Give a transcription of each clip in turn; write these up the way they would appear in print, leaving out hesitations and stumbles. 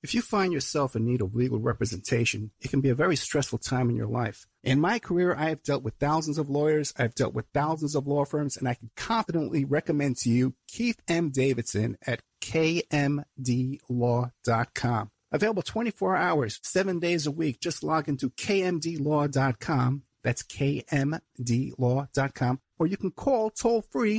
If you find yourself in need of legal representation, it can be a very stressful time in your life. In my career, I have dealt with thousands of lawyers, I've dealt with thousands of law firms, and I can confidently recommend to you Keith M. Davidson at kmdlaw.com. Available 24 hours, 7 days a week. Just log into kmdlaw.com. That's kmdlaw.com. Or you can call toll-free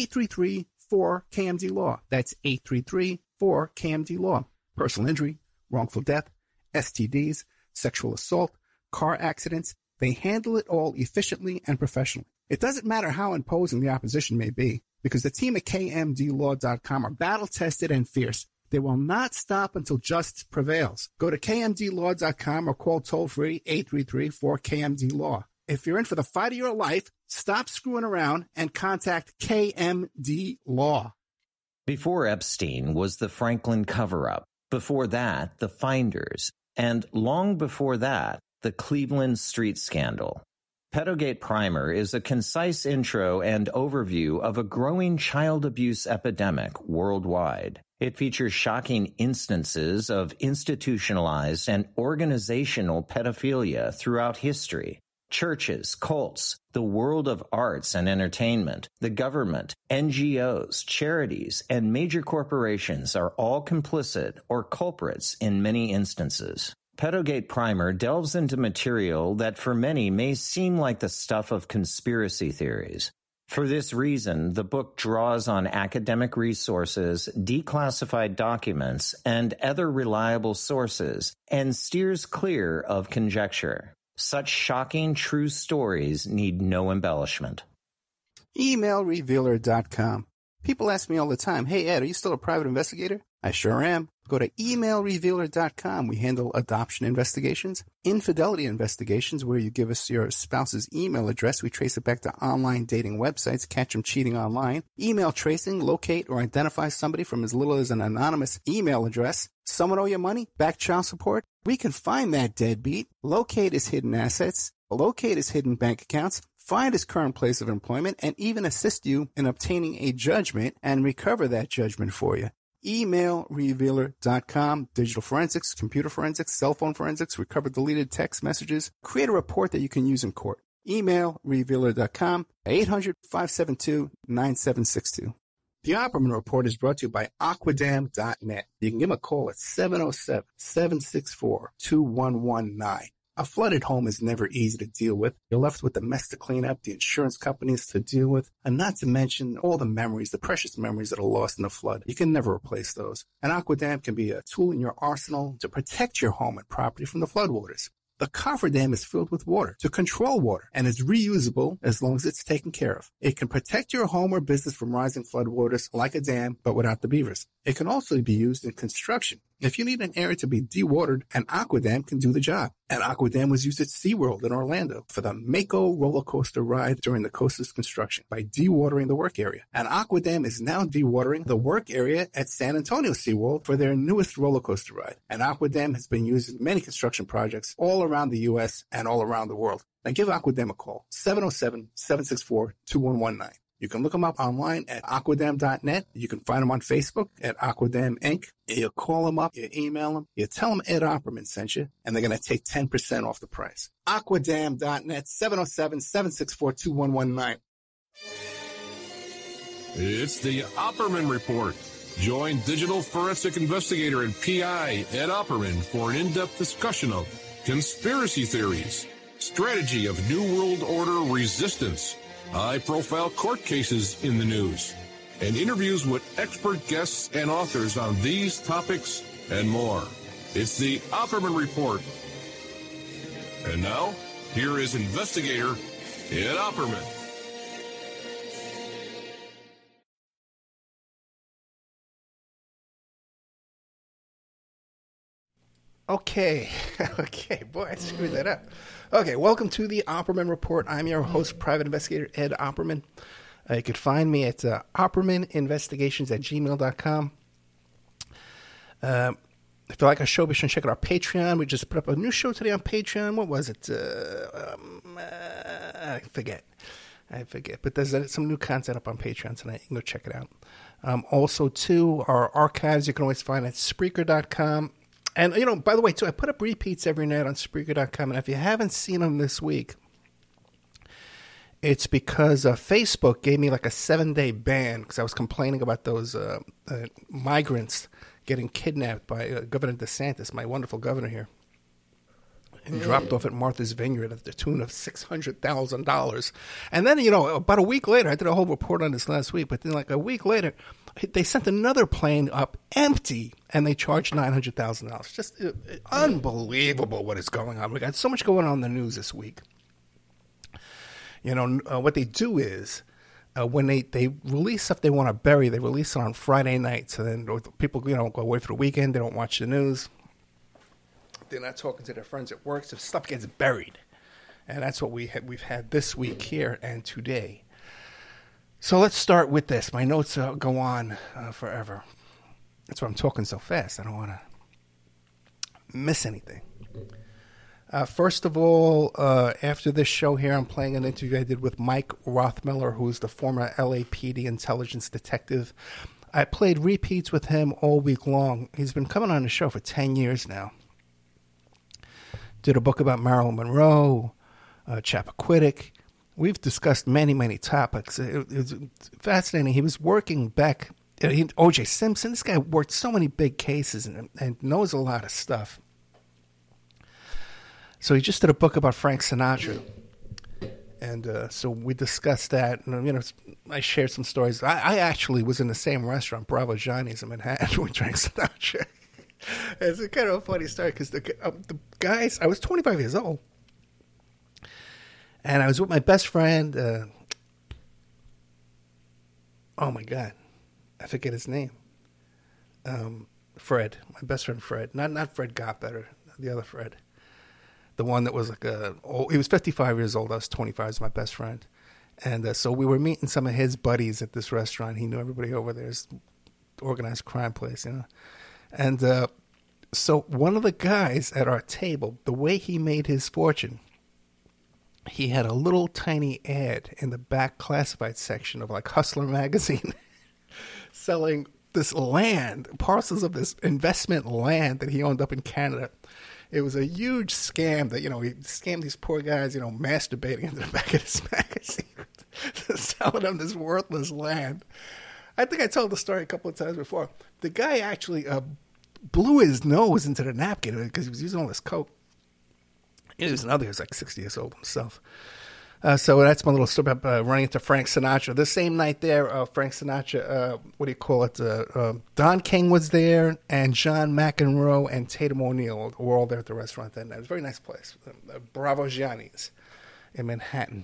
833-4KMD-LAW. That's 833-4KMD-LAW. Personal injury, wrongful death, STDs, sexual assault, car accidents. They handle it all efficiently and professionally. It doesn't matter how imposing the opposition may be, because the team at kmdlaw.com are battle-tested and fierce. They will not stop until justice prevails. Go to kmdlaw.com or call toll-free 833-4KMD-LAW. If you're in for the fight of your life, stop screwing around and contact KMD Law. Before Epstein was the Franklin cover-up. Before that, the Finders. And long before that, the Cleveland Street Scandal. Pedogate Primer is a concise intro and overview of a growing child abuse epidemic worldwide. It features shocking instances of institutionalized and organizational pedophilia throughout history. Churches, cults, the world of arts and entertainment, the government, NGOs, charities, and major corporations are all complicit or culprits in many instances. Pedogate Primer delves into material that for many may seem like the stuff of conspiracy theories. For this reason, the book draws on academic resources, declassified documents, and other reliable sources, and steers clear of conjecture. Such shocking true stories need no embellishment. Emailrevealer.com. People ask me all the time, hey Ed, are you still a private investigator? I sure am. Go to emailrevealer.com. We handle adoption investigations, infidelity investigations, where you give us your spouse's email address. We trace it back to online dating websites, catch them cheating online. Email tracing, locate or identify somebody from as little as an anonymous email address. Someone owe you money? Back child support? We can find that deadbeat, locate his hidden assets, locate his hidden bank accounts, find his current place of employment, and even assist you in obtaining a judgment and recover that judgment for you. Emailrevealer.com. Digital forensics, computer forensics, cell phone forensics, recover deleted text messages. Create a report that you can use in court. Emailrevealer.com, 800-572-9762. The Opperman Report is brought to you by Aquadam.net. You can give them a call at 707-764-2119. A flooded home is never easy to deal with. You're left with the mess to clean up, the insurance companies to deal with, and not to mention all the memories, the precious memories that are lost in the flood. You can never replace those. And Aquadam can be a tool in your arsenal to protect your home and property from the floodwaters. The cofferdam is filled with water to control water and is reusable as long as it's taken care of. It can protect your home or business from rising floodwaters like a dam, but without the beavers. It can also be used in construction. If you need an area to be dewatered, an Aquadam can do the job. An Aquadam was used at SeaWorld in Orlando for the Mako roller coaster ride during the coaster's construction by dewatering the work area. An Aquadam is now dewatering the work area at San Antonio SeaWorld for their newest roller coaster ride. An Aquadam has been used in many construction projects all around the U.S. and all around the world. Now give Aquadam a call, 707-764-2119. You can look them up online at aquadam.net. You can find them on Facebook at Aquadam Inc. You call them up, you email them, you tell them Ed Opperman sent you, and they're going to take 10% off the price. Aquadam.net, 707-764-2119. It's the Opperman Report. Join digital forensic investigator and PI Ed Opperman for an in-depth discussion of conspiracy theories, strategy of New World Order resistance, high-profile court cases in the news, and interviews with expert guests and authors on these topics and more. It's the Opperman Report. And now, here is investigator Ed Opperman. Okay, boy, I screwed that up. Okay, welcome to the Opperman Report. I'm your host, private investigator Ed Opperman. You can find me at oppermaninvestigations@gmail.com. If you like our show, be sure to check out our Patreon. We just put up a new show today on Patreon. What was it? I forget. But there's some new content up on Patreon tonight. You can go check it out. Also, too, our archives you can always find at Spreaker.com. And, by the way, too, I put up repeats every night on Spreaker.com. And if you haven't seen them this week, it's because Facebook gave me like a 7-day ban because I was complaining about those migrants getting kidnapped by Governor DeSantis, my wonderful governor here, and dropped off at Martha's Vineyard at the tune of $600,000. And then, about a week later, I did a whole report on this last week, but then like a week later, they sent another plane up empty, and they charged $900,000. Just unbelievable what is going on. We got so much going on in the news this week. What they do is when they release stuff they want to bury, they release it on Friday night. So then people, go away for the weekend. They don't watch the news. They're not talking to their friends at work. So stuff gets buried. And that's what we've had this week here and today. So let's start with this. My notes go on forever. That's why I'm talking so fast. I don't want to miss anything. First of all, after this show here, I'm playing an interview I did with Mike Rothmiller, who's the former LAPD intelligence detective. I played repeats with him all week long. He's been coming on the show for 10 years now. Did a book about Marilyn Monroe, Chappaquiddick. We've discussed many, many topics. It was fascinating. He was working back, O.J. Simpson. This guy worked so many big cases and knows a lot of stuff. So he just did a book about Frank Sinatra. And so we discussed that. And, I shared some stories. I actually was in the same restaurant, Bravo Johnny's in Manhattan, with Frank Sinatra. It's a kind of a funny story because the guys, I was 25 years old. And I was with my best friend. Oh, my God. I forget his name. Fred. My best friend Fred. Not Fred Gotbetter. The other Fred. The one that was he was 55 years old. I was 25. He was my best friend. And so we were meeting some of his buddies at this restaurant. He knew everybody over there. It's organized crime place, And so one of the guys at our table, the way he made his fortune, he had a little tiny ad in the back classified section of like Hustler magazine selling this land, parcels of this investment land that he owned up in Canada. It was a huge scam that, he scammed these poor guys, masturbating into the back of this magazine, selling them this worthless land. I think I told the story a couple of times before. The guy actually blew his nose into the napkin because he was using all this coke. He was like 60 years old himself. So that's my little story about running into Frank Sinatra. The same night there, Frank Sinatra, Don King was there, and John McEnroe and Tatum O'Neal were all there at the restaurant that night. It was a very nice place, Bravo Gianni's in Manhattan.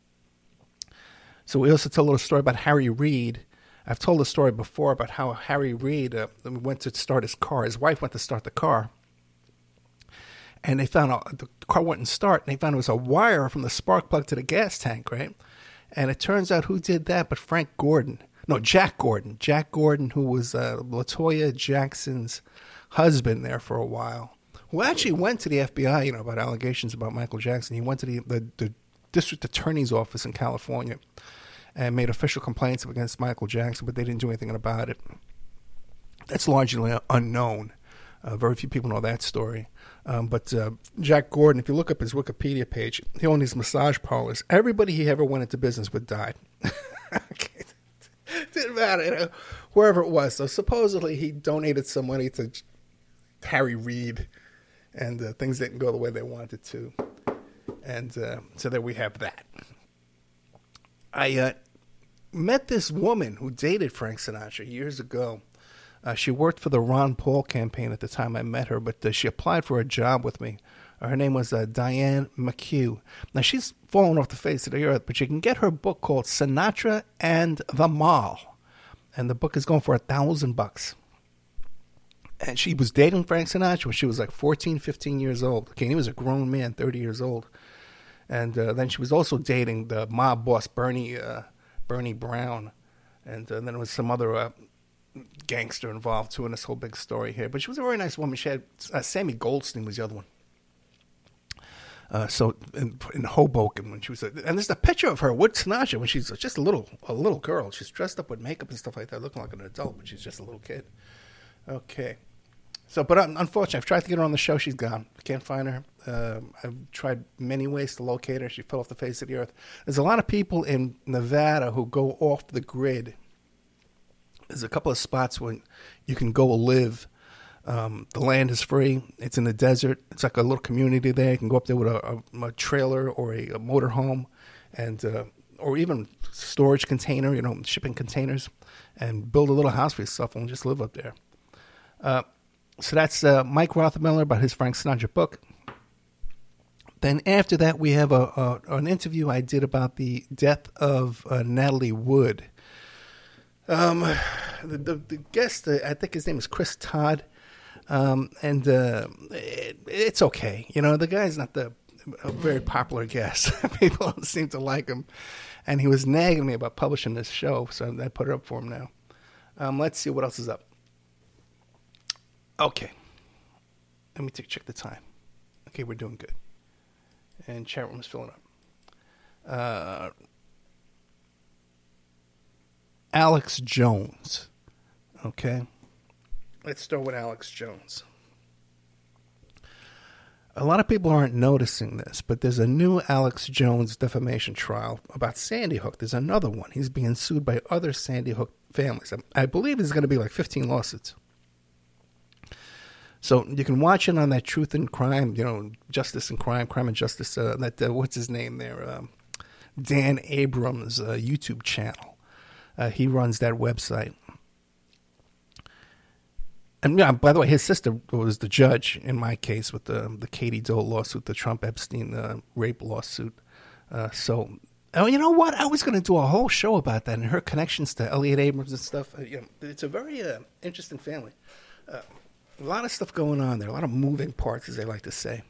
So we also tell a little story about Harry Reid. I've told a story before about how Harry Reid went to start his car. His wife went to start the car. And they found out the car wouldn't start, and they found it was a wire from the spark plug to the gas tank, right? And it turns out who did that but Jack Gordon. Jack Gordon, who was LaToya Jackson's husband there for a while, who actually went to the FBI, about allegations about Michael Jackson. He went to the district attorney's office in California and made official complaints against Michael Jackson, but they didn't do anything about it. That's largely unknown. Very few people know that story. But Jack Gordon, if you look up his Wikipedia page, he owned these massage parlors. Everybody he ever went into business with died. Didn't matter, wherever it was. So supposedly he donated some money to Harry Reid, and things didn't go the way they wanted to. And so there we have that. I met this woman who dated Frank Sinatra years ago. She worked for the Ron Paul campaign at the time I met her, but she applied for a job with me. Her name was Diane McHugh. Now, she's fallen off the face of the earth, but you can get her book called Sinatra and the Mall. And the book is going for $1,000. And she was dating Frank Sinatra when she was like 14, 15 years old. Okay, he was a grown man, 30 years old. And then she was also dating the mob boss, Bernie Brown. And then there was some other gangster involved too in this whole big story here. But she was a very nice woman. She had Sammy Goldstein was the other one. So in Hoboken when she was, and there's a picture of her with Sinatra when she's just a little girl. She's dressed up with makeup and stuff like that, looking like an adult, but she's just a little kid. Okay, But unfortunately, I've tried to get her on the show. She's gone. I can't find her. I've tried many ways to locate her. She fell off the face of the earth. There's a lot of people in Nevada who go off the grid. There's a couple of spots where you can go live. The land is free. It's in the desert. It's like a little community there. You can go up there with a trailer or a motorhome, and or even storage container, shipping containers, and build a little house for yourself and just live up there. So that's Mike Rothermiller about his Frank Sinatra book. Then after that, we have an interview I did about the death of Natalie Wood. The guest, I think his name is Chris Todd, and it's okay. The guy's not a very popular guest. People don't seem to like him, and he was nagging me about publishing this show, so I put it up for him now. Let's see what else is up. Okay, let me check the time. Okay, we're doing good, and chat room is filling up. Alex Jones. Okay. Let's start with Alex Jones. A lot of people aren't noticing this, but there's a new Alex Jones defamation trial about Sandy Hook. There's another one. He's being sued by other Sandy Hook families. I believe there's going to be like 15 lawsuits. So you can watch it on that Truth and Crime, Justice and Crime and Justice, what's his name there? Dan Abrams' YouTube channel. He runs that website. And by the way, his sister was the judge in my case with the Katie Doe lawsuit, the Trump Epstein rape lawsuit. So you know what? I was going to do a whole show about that and her connections to Elliot Abrams and stuff. It's a very interesting family. A lot of stuff going on there, a lot of moving parts, as they like to say.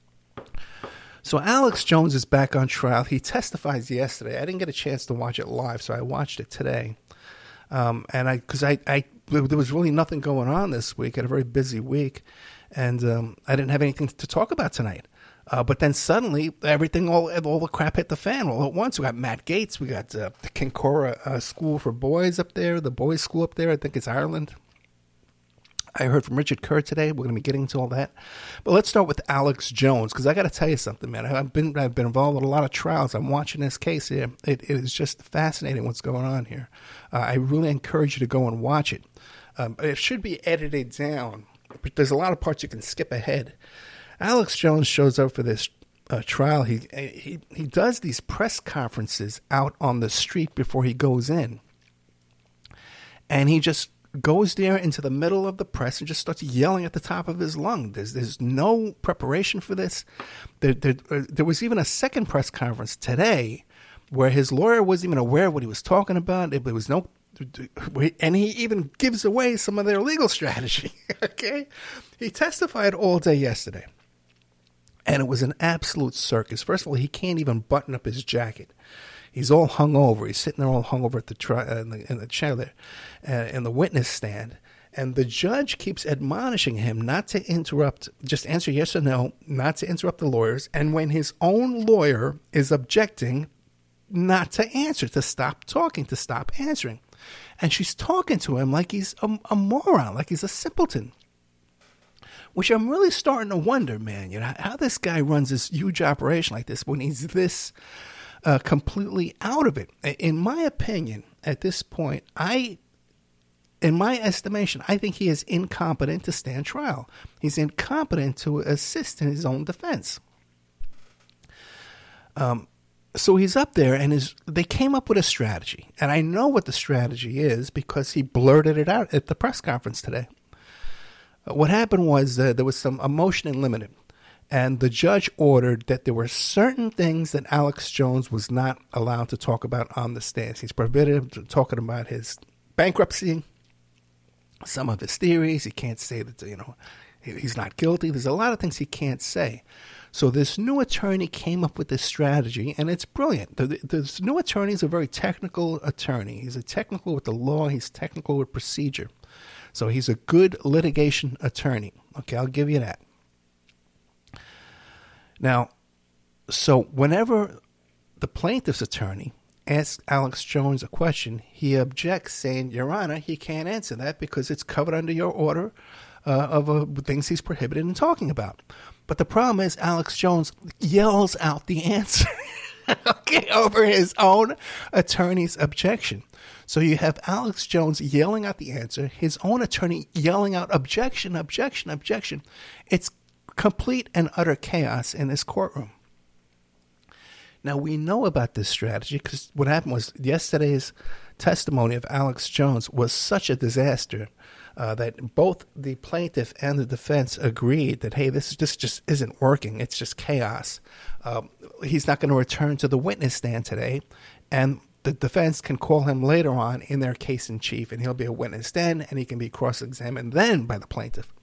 So Alex Jones is back on trial. He testifies yesterday. I didn't get a chance to watch it live, so I watched it today. Because there was really nothing going on this week. I had a very busy week, and I didn't have anything to talk about tonight. But then suddenly, all the crap hit the fan all at once. We got Matt Gaetz. We got the Kinkora School for Boys up there, the boys' school up there. I think it's Ireland. I heard from Richard Kerr today. We're going to be getting into all that. But let's start with Alex Jones, because I got to tell you something, man. I've been involved in a lot of trials. I'm watching this case here. It is just fascinating what's going on here. I really encourage you to go and watch it. It should be edited down, but there's a lot of parts you can skip ahead. Alex Jones shows up for this trial. He does these press conferences out on the street before he goes in. And he just goes there into the middle of the press and just starts yelling at the top of his lung. There's no preparation for this. There was even a second press conference today where his lawyer wasn't even aware of what he was talking about. There was no, and he even gives away some of their legal strategy. Okay, he testified all day yesterday, and it was an absolute circus. First of all, he can't even button up his jacket. He's all hungover. He's sitting there all hungover at in the chair there, in the witness stand. And the judge keeps admonishing him not to interrupt, just answer yes or no, not to interrupt the lawyers. And when his own lawyer is objecting, not to answer, to stop talking, to stop answering. And she's talking to him like he's a moron, like he's a simpleton. Which I'm really starting to wonder, man, how this guy runs this huge operation like this when he's this completely out of it. In my opinion, at this point, in my estimation, I think he is incompetent to stand trial. He's incompetent to assist in his own defense. So he's up there, and they came up with a strategy. And I know what the strategy is because he blurted it out at the press conference today. What happened was there was some motion in limine. And the judge ordered that there were certain things that Alex Jones was not allowed to talk about on the stand. He's prohibited from talking about his bankruptcy, some of his theories. He can't say that, he's not guilty. There's a lot of things he can't say. So this new attorney came up with this strategy, and it's brilliant. This new attorney is a very technical attorney. He's a technical with the law. He's technical with procedure. So he's a good litigation attorney. Okay, I'll give you that. Now, so whenever the plaintiff's attorney asks Alex Jones a question. He objects, saying, Your Honor, he can't answer that because it's covered under your order of things he's prohibited in talking about. But the problem is Alex Jones yells out the answer over his own attorney's objection. So you have Alex Jones yelling out the answer, his own attorney yelling out objection, objection, objection. It's complete and utter chaos in this courtroom. Now, we know about this strategy because what happened was yesterday's testimony of Alex Jones was such a disaster that both the plaintiff and the defense agreed that, hey, this just isn't working. It's just chaos. He's not going to return to the witness stand today, and the defense can call him later on in their case in chief, and he'll be a witness then, and he can be cross-examined then by the plaintiff.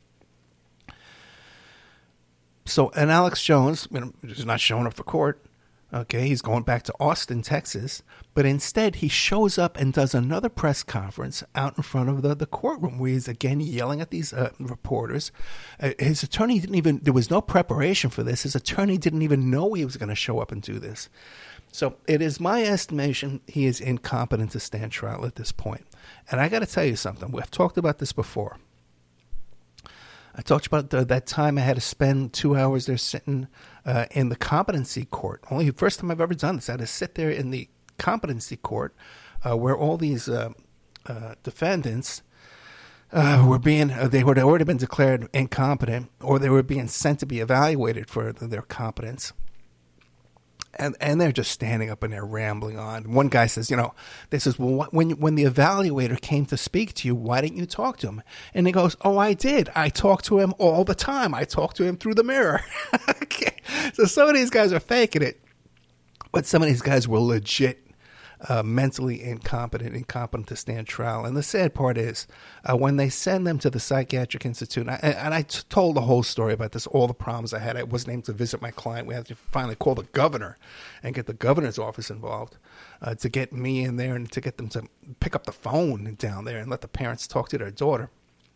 So, and Alex Jones is not showing up for court. Okay, he's going back to Austin, Texas, but instead he shows up and does another press conference out in front of the courtroom where he's again yelling at these reporters. His attorney there was no preparation for this. His attorney didn't even know he was going to show up and do this. So it is my estimation he is incompetent to stand trial at this point. And I got to tell you something. We've talked about this before. I talked about that time I had to spend 2 hours there sitting in the competency court. Only the first time I've ever done this. I had to sit there in the competency court where all these defendants were being, they had already been declared incompetent, or they were being sent to be evaluated for their competence. And they're just standing up and they're rambling on. One guy says, they says, well, when the evaluator came to speak to you, why didn't you talk to him? And he goes, oh, I did. I talk to him all the time. I talk to him through the mirror. Okay. So some of these guys are faking it, but some of these guys were legit mentally incompetent to stand trial. And the sad part is when they send them to the psychiatric institute, and I told the whole story about this, all the problems I had. I wasn't able to visit my client. We had to finally call the governor and get the governor's office involved to get me in there and to get them to pick up the phone down there and let the parents talk to their daughter.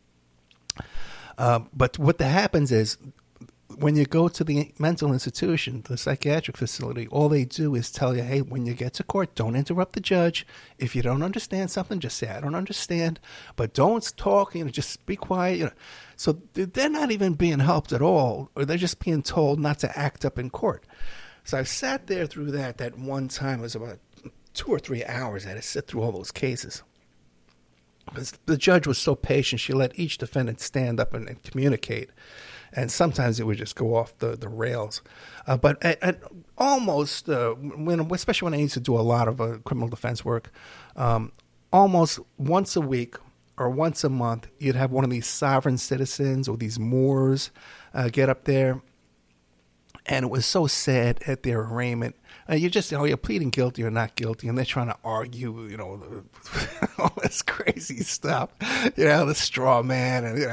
But what happens is, when you go to the mental institution, the psychiatric facility, all they do is tell you, hey, when you get to court, don't interrupt the judge. If you don't understand something, just say, I don't understand. But don't talk, just be quiet. So they're not even being helped at all, or they're just being told not to act up in court. So I sat there through that one time. It was about 2 or 3 hours. I had to sit through all those cases. Because the judge was so patient, she let each defendant stand up and communicate. And sometimes it would just go off the rails. But at almost, especially when I used to do a lot of criminal defense work, almost once a week or once a month, you'd have one of these sovereign citizens or these Moors get up there. And it was so sad at their arraignment. You're pleading guilty or not guilty, and they're trying to argue, all this crazy stuff, the straw man, and,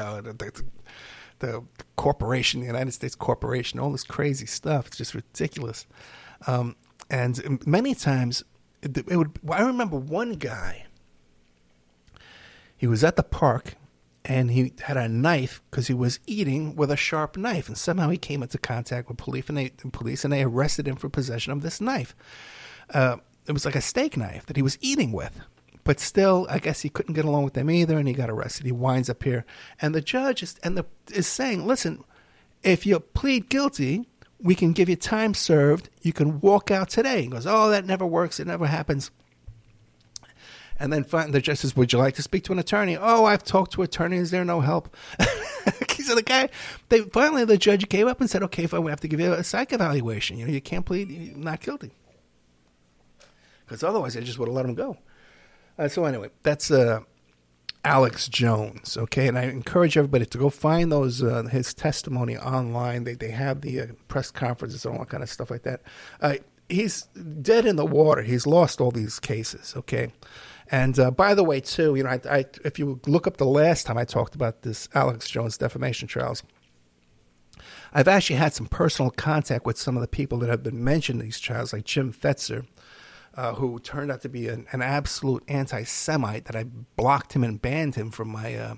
the corporation, the United States corporation, all this crazy stuff. It's just ridiculous. And many times, I remember one guy, he was at the park, and he had a knife because he was eating with a sharp knife. And somehow he came into contact with police, and they arrested him for possession of this knife. It was like a steak knife that he was eating with. But still, I guess he couldn't get along with them either, and he got arrested. He winds up here. And the judge is saying, listen, if you plead guilty, we can give you time served. You can walk out today. He goes, oh, that never works. It never happens. And then the judge says, would you like to speak to an attorney? Oh, I've talked to attorneys. Is there no help? So finally the judge gave up and said, okay, we have to give you a psych evaluation. You can't plead not guilty. Because otherwise they just would have let him go. So anyway, that's Alex Jones, okay? And I encourage everybody to go find his testimony online. They have the press conferences and all that kind of stuff like that. He's dead in the water. He's lost all these cases, okay? And by the way, too, if you look up the last time I talked about this Alex Jones defamation trials, I've actually had some personal contact with some of the people that have been mentioned in these trials, like Jim Fetzer, who turned out to be an absolute anti-Semite, that I blocked him and banned him from my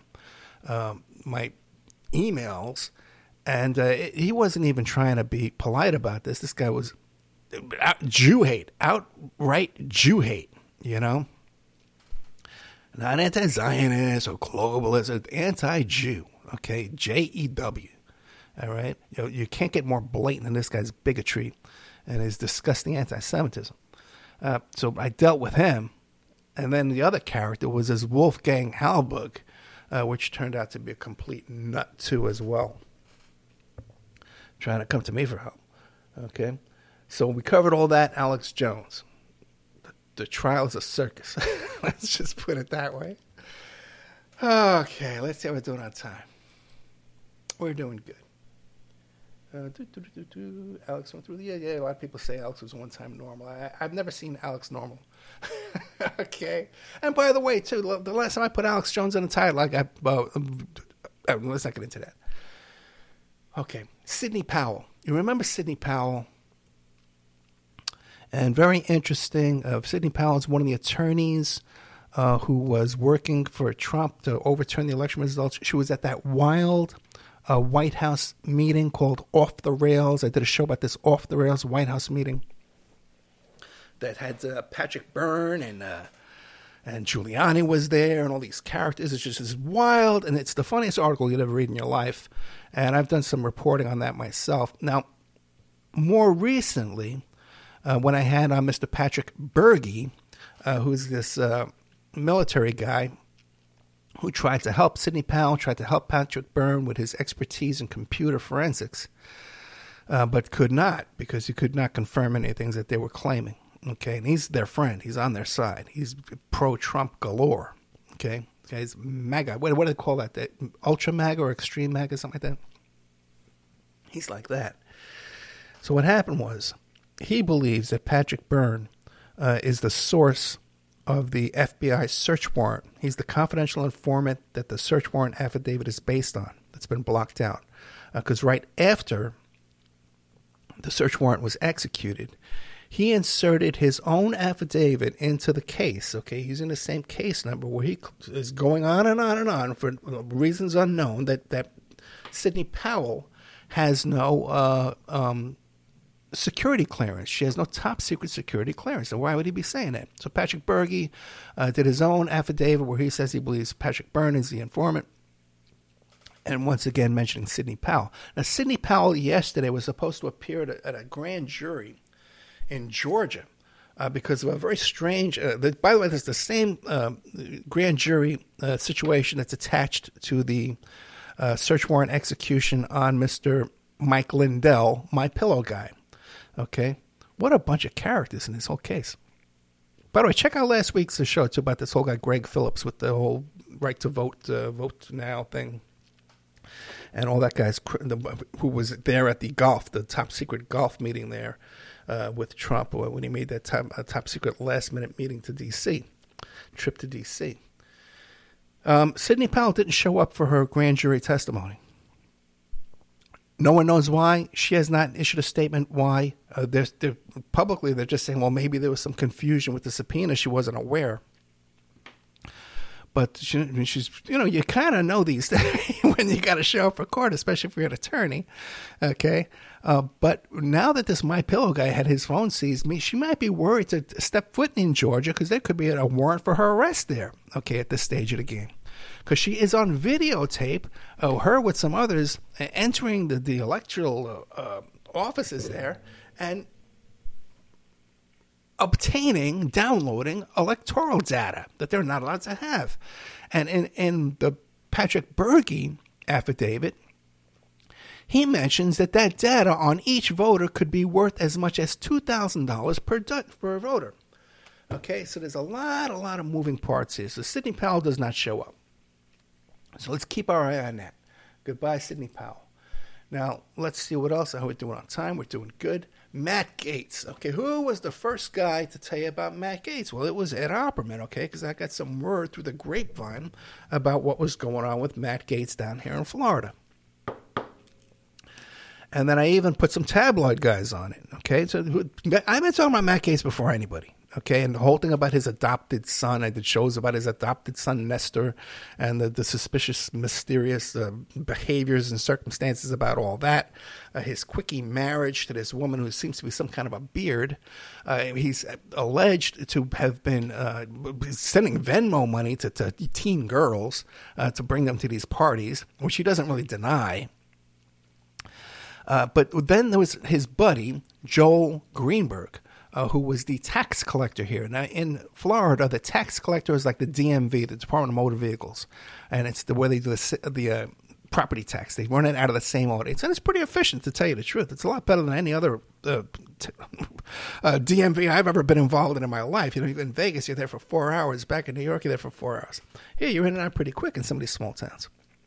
my emails. And he wasn't even trying to be polite about this. This guy was Jew hate, outright Jew hate, you know? Not anti-Zionist or globalist, anti-Jew, okay? Jew, all right? You can't get more blatant than this guy's bigotry and his disgusting anti-Semitism. So I dealt with him. And then the other character was this Wolfgang Halberg, which turned out to be a complete nut, too, as well. Trying to come to me for help, okay? So we covered all that. Alex Jones. The trial is a circus. Let's just put it that way. Okay, let's see how we're doing on time. We're doing good. Alex went through the... Yeah, a lot of people say Alex was one-time normal. I've never seen Alex normal. Okay. And by the way, too, the last time I put Alex Jones in the title, let's not get into that. Okay. Sidney Powell. You remember Sidney Powell? And very interesting. Sidney Powell is one of the attorneys who was working for Trump to overturn the election results. She was at that wild White House meeting called Off the Rails. I did a show about this Off the Rails White House meeting that had Patrick Byrne and Giuliani was there and all these characters. It's just as wild, and it's the funniest article you'd ever read in your life. And I've done some reporting on that myself. Now, more recently, when I had Mr. Patrick Berge, who's this military guy who tried to help Sidney Powell, tried to help Patrick Byrne with his expertise in computer forensics, but could not, because he could not confirm any things that they were claiming. Okay, and he's their friend. He's on their side. He's pro-Trump galore. Okay, he's MAGA. What do they call that? Ultra MAGA or extreme MAGA, something like that? He's like that. So what happened was, he believes that Patrick Byrne is the source of the FBI search warrant. He's the confidential informant that the search warrant affidavit is based on. That's been blocked out. Because right after the search warrant was executed, he inserted his own affidavit into the case, okay, using the same case number where he is going on and on and on for reasons unknown that Sidney Powell has no security clearance. She has no top secret security clearance. So why would he be saying that? So Patrick Berge did his own affidavit where he says he believes Patrick Byrne is the informant. And once again mentioning Sidney Powell. Now, Sidney Powell yesterday was supposed to appear at a grand jury in Georgia because of a very strange, by the way, there's the same grand jury situation that's attached to the search warrant execution on Mr. Mike Lindell, my pillow guy. Okay? What a bunch of characters in this whole case. By the way, check out last week's show, too, about this whole guy, Greg Phillips, with the whole right to vote, vote now thing. And all that guys who was there at the top secret golf meeting there with Trump when he made that top secret last minute meeting to D.C., trip to D.C. Sidney Powell didn't show up for her grand jury testimony. No one knows why. She has not issued a statement why. Publicly, they're just saying, well, maybe there was some confusion with the subpoena. She wasn't aware. But she's, you kind of know these things when you got to show up for court, especially if you're an attorney. Okay. But now that this My Pillow guy had his phone seized, she might be worried to step foot in Georgia because there could be a warrant for her arrest there. Okay. At this stage of the game. Because she is on videotape, her with some others entering the electoral offices there and downloading electoral data that they're not allowed to have. And in the Patrick Berge affidavit, he mentions that data on each voter could be worth as much as $2,000 per voter. Okay, so there's a lot of moving parts here. So Sidney Powell does not show up. So let's keep our eye on that. Goodbye, Sidney Powell. Now, let's see what else. How we're doing on time. We're doing good. Matt Gaetz. Okay, who was the first guy to tell you about Matt Gaetz? Well, it was Ed Opperman, okay, because I got some word through the grapevine about what was going on with Matt Gaetz down here in Florida. And then I even put some tabloid guys on it, okay? So I've been talking about Matt Gaetz before anybody. Okay, and the whole thing about his adopted son, I did shows about his adopted son, Nestor, and the suspicious, mysterious behaviors and circumstances about all that. His quickie marriage to this woman who seems to be some kind of a beard. He's alleged to have been sending Venmo money to teen girls to bring them to these parties, which he doesn't really deny. But then there was his buddy, Joel Greenberg, who was the tax collector here. Now, in Florida, the tax collector is like the DMV, the Department of Motor Vehicles, and it's the way they do the property tax. They run it out of the same audience, and it's pretty efficient, to tell you the truth. It's a lot better than any other DMV I've ever been involved in my life. You know, in Vegas, you're there for 4 hours. Back in New York, you're there for 4 hours. Here, you're in and out pretty quick in some of these small towns.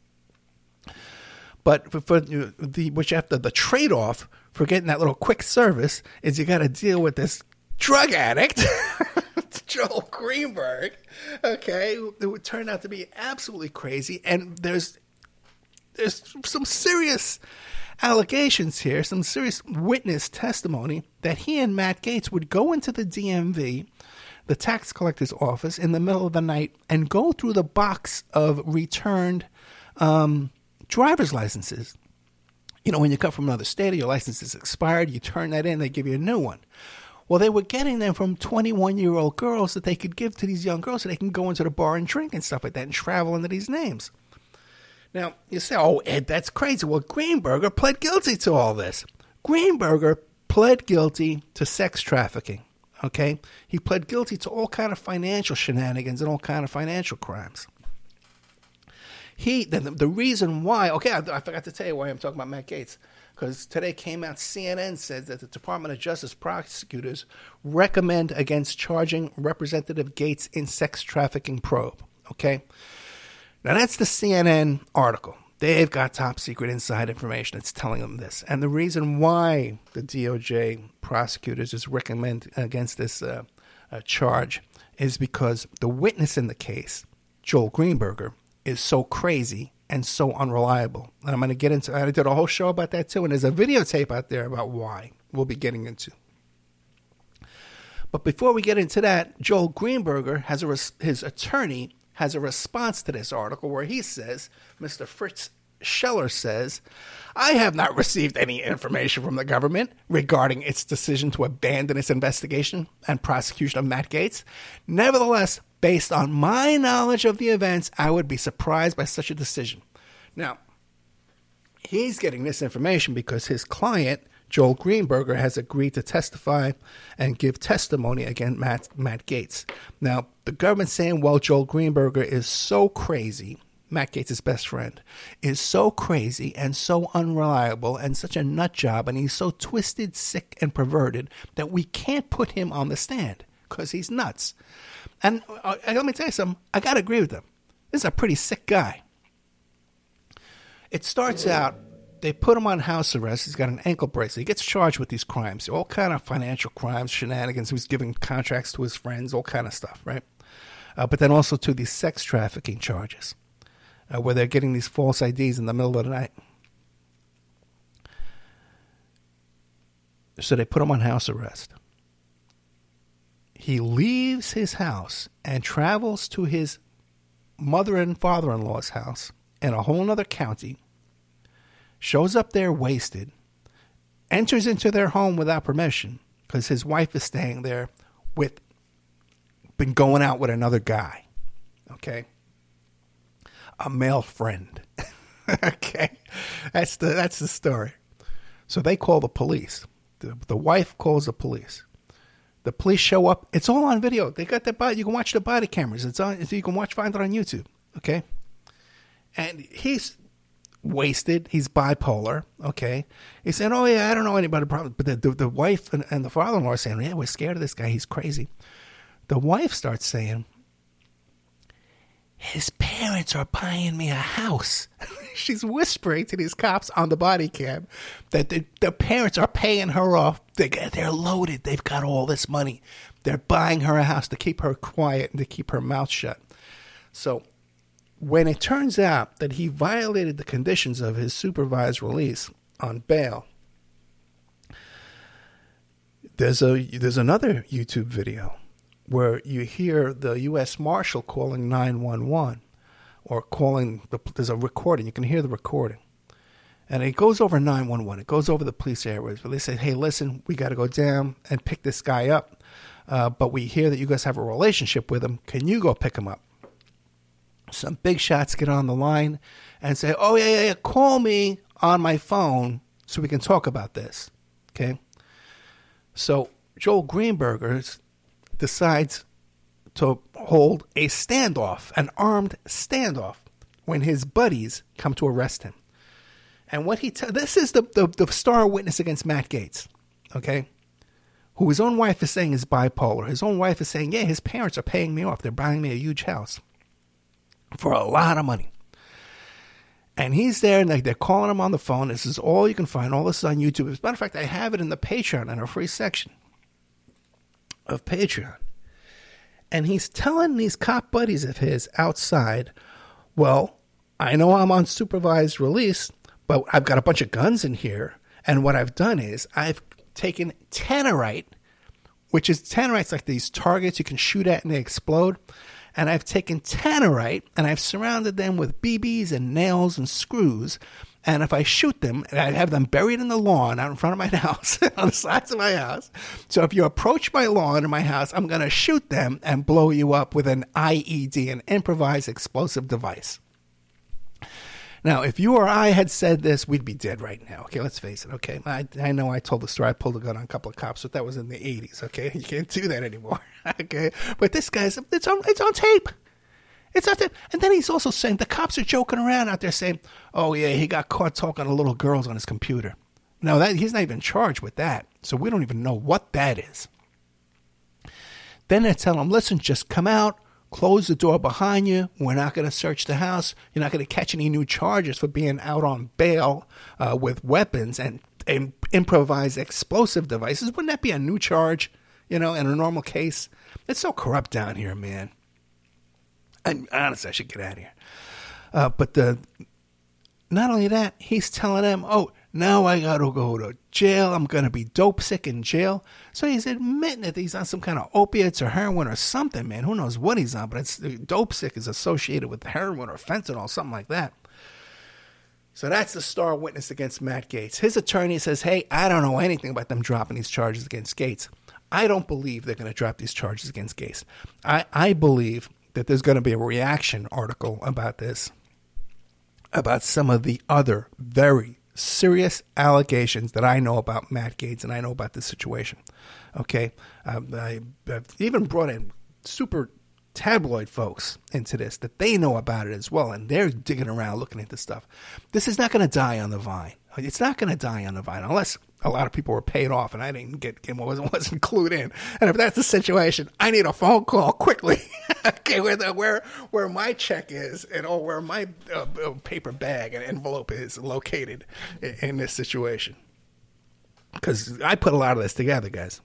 But for the trade-off for getting that little quick service is you got to deal with this drug addict, Joel Greenberg, okay, who would turn out to be absolutely crazy. And there's some serious allegations here, some serious witness testimony that he and Matt Gaetz would go into the DMV, the tax collector's office, in the middle of the night and go through the box of returned driver's licenses. You know, when you come from another state, your license is expired, you turn that in, they give you a new one. Well, they were getting them from 21-year-old girls that they could give to these young girls so they can go into the bar and drink and stuff like that and travel under these names. Now, you say, oh, Ed, that's crazy. Well, Greenberger pled guilty to all this. Greenberger pled guilty to sex trafficking, okay? He pled guilty to all kind of financial shenanigans and all kind of financial crimes. The reason why, okay, I forgot to tell you why I'm talking about Matt Gaetz, because today came out, CNN said that the Department of Justice prosecutors recommend against charging Representative Gaetz in sex trafficking probe, okay? Now, that's the CNN article. They've got top secret inside information that's telling them this. And the reason why the DOJ prosecutors is recommend against this charge is because the witness in the case, Joel Greenberger, is so crazy and so unreliable. And I'm going to get into, I did a whole show about that too, and there's a videotape out there about why we'll be getting into. But before we get into that, Joel Greenberger his attorney has a response to this article where he says, Mr. Fritz Scheller says, I have not received any information from the government regarding its decision to abandon its investigation and prosecution of Matt Gaetz. Nevertheless, based on my knowledge of the events, I would be surprised by such a decision. Now, he's getting this information because his client, Joel Greenberger, has agreed to testify and give testimony against Matt Gaetz. Now, the government's saying, well, Joel Greenberger is so crazy, Matt Gaetz' best friend, is so crazy and so unreliable and such a nut job, and he's so twisted, sick, and perverted that we can't put him on the stand because he's nuts. And let me tell you something, I got to agree with them. This is a pretty sick guy. It starts out, they put him on house arrest. He's got an ankle bracelet. He gets charged with these crimes, all kind of financial crimes, shenanigans. He was giving contracts to his friends, all kind of stuff, right? But then also to these sex trafficking charges, where they're getting these false IDs in the middle of the night. So they put him on house arrest. He leaves his house and travels to his mother and father-in-law's house in a whole other county, shows up there wasted, enters into their home without permission because his wife is staying there been going out with another guy, okay? A male friend, okay? That's the story. So they call the police. The wife calls the police. The police show up. It's all on video. They got their body. You can watch the body cameras. It's on. You can find it on YouTube. Okay. And he's wasted. He's bipolar. Okay. He's saying, "Oh yeah, I don't know anybody." But the wife and the father-in-law are saying, "Yeah, we're scared of this guy. He's crazy." The wife starts saying, his parents are buying me a house. She's whispering to these cops on the body cam that the parents are paying her off. They're loaded. They've got all this money. They're buying her a house to keep her quiet and to keep her mouth shut. So when it turns out that he violated the conditions of his supervised release on bail, there's another YouTube video where you hear the U.S. Marshal calling 911 or calling, there's a recording. You can hear the recording. And it goes over 911. It goes over the police areas where they say, hey, listen, we got to go down and pick this guy up. But we hear that you guys have a relationship with him. Can you go pick him up? Some big shots get on the line and say, oh, yeah, call me on my phone so we can talk about this. Okay? So Joel Greenberger decides to hold a standoff, an armed standoff, when his buddies come to arrest him. And what this is the star witness against Matt Gaetz, okay? Who his own wife is saying is bipolar. His own wife is saying, yeah, his parents are paying me off. They're buying me a huge house for a lot of money. And he's there, and they're calling him on the phone. This is all you can find. All this is on YouTube. As a matter of fact, I have it in the Patreon, in a free section of Patreon. And he's telling these cop buddies of his outside, well, I know I'm on supervised release, but I've got a bunch of guns in here. And what I've done is I've taken tannerite, which is tannerite's like these targets you can shoot at and they explode. And I've taken tannerite and I've surrounded them with BBs and nails and screws. And if I shoot them, and I have them buried in the lawn out in front of my house, on the sides of my house. So if you approach my lawn or my house, I'm going to shoot them and blow you up with an IED, an improvised explosive device. Now, if you or I had said this, we'd be dead right now. Okay, let's face it. Okay, I know I told the story. I pulled a gun on a couple of cops, but that was in the 80s. Okay, you can't do that anymore. Okay, but this guy's it's on tape. It's not that. And then he's also saying the cops are joking around out there saying, oh, yeah, he got caught talking to little girls on his computer. No, he's not even charged with that. So we don't even know what that is. Then they tell him, listen, just come out, close the door behind you. We're not going to search the house. You're not going to catch any new charges for being out on bail with weapons and improvised explosive devices. Wouldn't that be a new charge, in a normal case? It's so corrupt down here, man. And honestly, I should get out of here. But not only that, he's telling them, oh, now I got to go to jail. I'm going to be dope sick in jail. So he's admitting that he's on some kind of opiates or heroin or something, man. Who knows what he's on, but it's dope sick is associated with heroin or fentanyl, something like that. So that's the star witness against Matt Gaetz. His attorney says, hey, I don't know anything about them dropping these charges against Gaetz. I don't believe they're going to drop these charges against Gaetz. I believe that there's going to be a reaction article about this, about some of the other very serious allegations that I know about Matt Gaetz and I know about this situation. Okay? I've even brought in super tabloid folks into this, that they know about it as well, and they're digging around looking at this stuff. This is not going to die on the vine. It's not going to die on the vine unless a lot of people were paid off and I didn't wasn't clued in. And if that's the situation, I need a phone call quickly. Okay, where my check is and where my paper bag and envelope is located in this situation. Because I put a lot of this together, guys.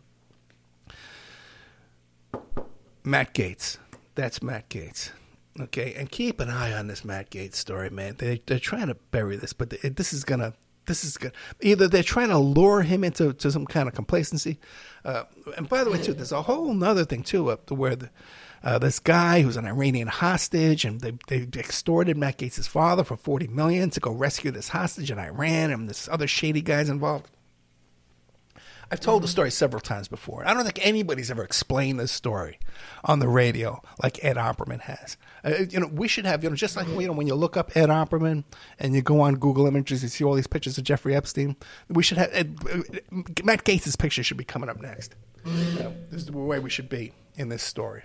Matt Gaetz. That's Matt Gaetz. Okay, and keep an eye on this Matt Gaetz story, man. They're trying to bury this, but this is gonna either they're trying to lure him into some kind of complacency. And by the way, too, there's a whole nother thing too, where this guy who's an Iranian hostage, and they extorted Matt Gaetz' father for $40 million to go rescue this hostage in Iran, and this other shady guy's involved. I've told the story several times before. I don't think anybody's ever explained this story on the radio like Ed Opperman has. We should have, just like, when you look up Ed Opperman and you go on Google Images, you see all these pictures of Jeffrey Epstein. We should have, Matt Gaetz' picture should be coming up next. This is the way we should be in this story.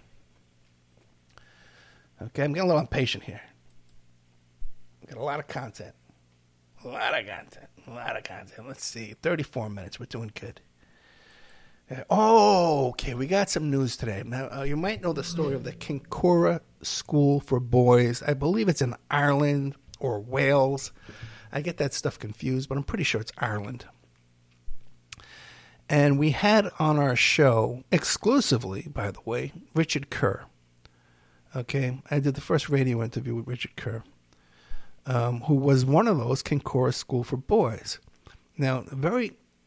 Okay, I'm getting a little impatient here. Got a lot of content. A lot of content. Let's see, 34 minutes. We're doing good. Okay, we got some news today. Now, you might know the story of the Kinkora School for Boys. I believe it's in Ireland or Wales. I get that stuff confused, but I'm pretty sure it's Ireland. And we had on our show, exclusively, by the way, Richard Kerr. Okay, I did the first radio interview with Richard Kerr, who was one of those Kinkora School for Boys. Now, very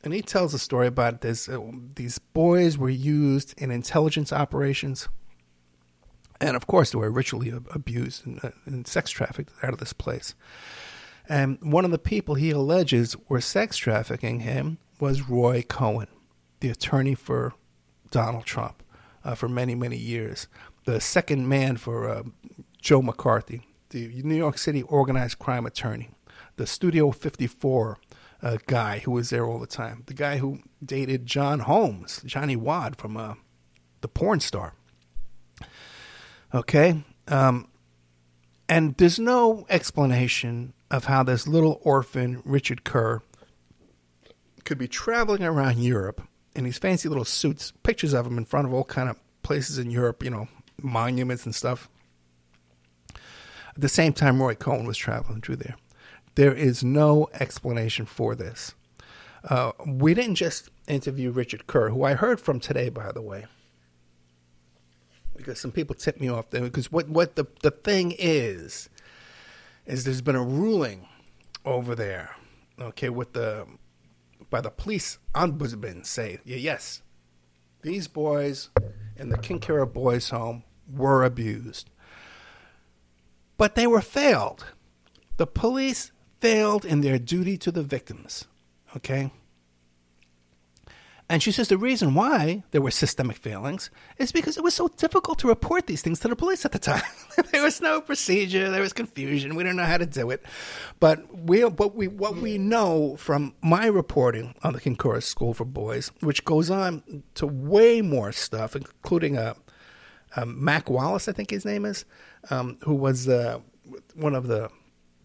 And he tells a story about this. These boys were used in intelligence operations. And, of course, they were ritually abused and sex trafficked out of this place. And one of the people he alleges were sex trafficking him was Roy Cohn, the attorney for Donald Trump for many, many years. The second man for Joe McCarthy, the New York City organized crime attorney. The Studio 54 guy who was there all the time. The guy who dated John Holmes, Johnny Wad from the porn star. Okay? And there's no explanation of how this little orphan, Richard Kerr, could be traveling around Europe in these fancy little suits, pictures of him in front of all kind of places in Europe, monuments and stuff. At the same time, Roy Cohn was traveling through there. There is no explanation for this. We didn't just interview Richard Kerr, who I heard from today, by the way, because some people tipped me off there. Because what the thing is there's been a ruling over there, okay, by the police ombudsman say, yes, these boys in the Kinkera Boys Home were abused. But they were failed. The police failed in their duty to the victims, okay? And she says the reason why there were systemic failings is because it was so difficult to report these things to the police at the time. There was no procedure. There was confusion. We didn't know how to do it. But what we know from my reporting on the Kinkora School for Boys, which goes on to way more stuff, including Mac Wallace, I think his name is, who was one of the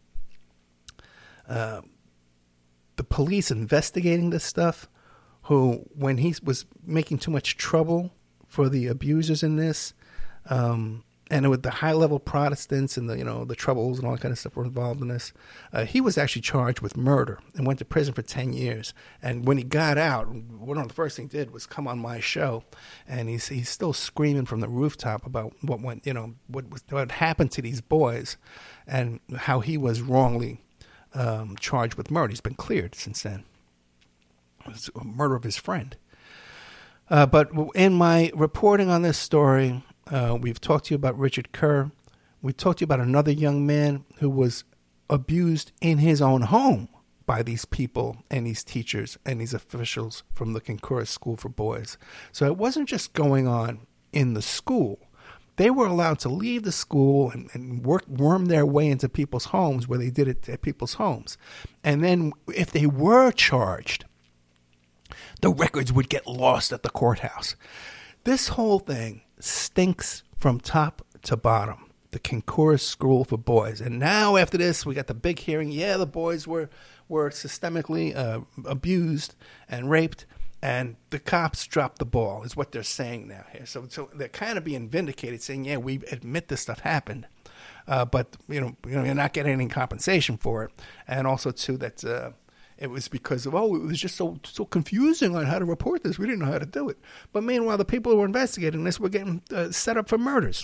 police investigating this stuff, who, when he was making too much trouble for the abusers in this, and with the high-level Protestants and the troubles and all that kind of stuff were involved in this, he was actually charged with murder and went to prison for 10 years. And when he got out, one of the first things he did was come on my show, and he's still screaming from the rooftop about what happened to these boys and how he was wrongly charged with murder. He's been cleared since then. It was a murder of his friend. But in my reporting on this story, we've talked to you about Richard Kerr. We talked to you about another young man who was abused in his own home by these people and these teachers and these officials from the Kinkora School for Boys. So it wasn't just going on in the school. They were allowed to leave the school and worm their way into people's homes where they did it at people's homes. And then if they were charged, the records would get lost at the courthouse. This whole thing stinks from top to bottom, the Kinkora School for Boys. And now after this, we got the big hearing. Yeah, the boys were systemically abused and raped, and the cops dropped the ball, is what they're saying now here. So they're kind of being vindicated, saying, yeah, we admit this stuff happened, but you're not getting any compensation for it. And also, too, that it was because of, it was just so confusing on how to report this. We didn't know how to do it. But meanwhile, the people who were investigating this were getting set up for murders.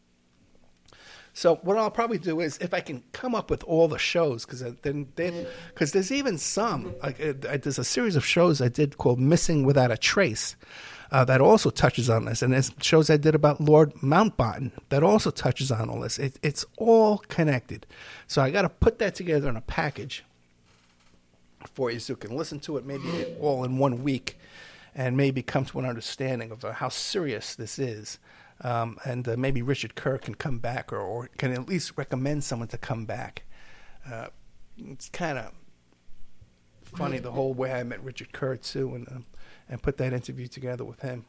So what I'll probably do is, if I can come up with all the shows, because there's even some, there's a series of shows I did called Missing Without a Trace that also touches on this. And there's shows I did about Lord Mountbatten that also touches on all this. It's all connected. So I got to put that together in a package for you so you can listen to it maybe all in 1 week and maybe come to an understanding of how serious this is. And maybe Richard Kerr can come back or can at least recommend someone to come back. It's kind of funny the whole way I met Richard Kerr too and put that interview together with him.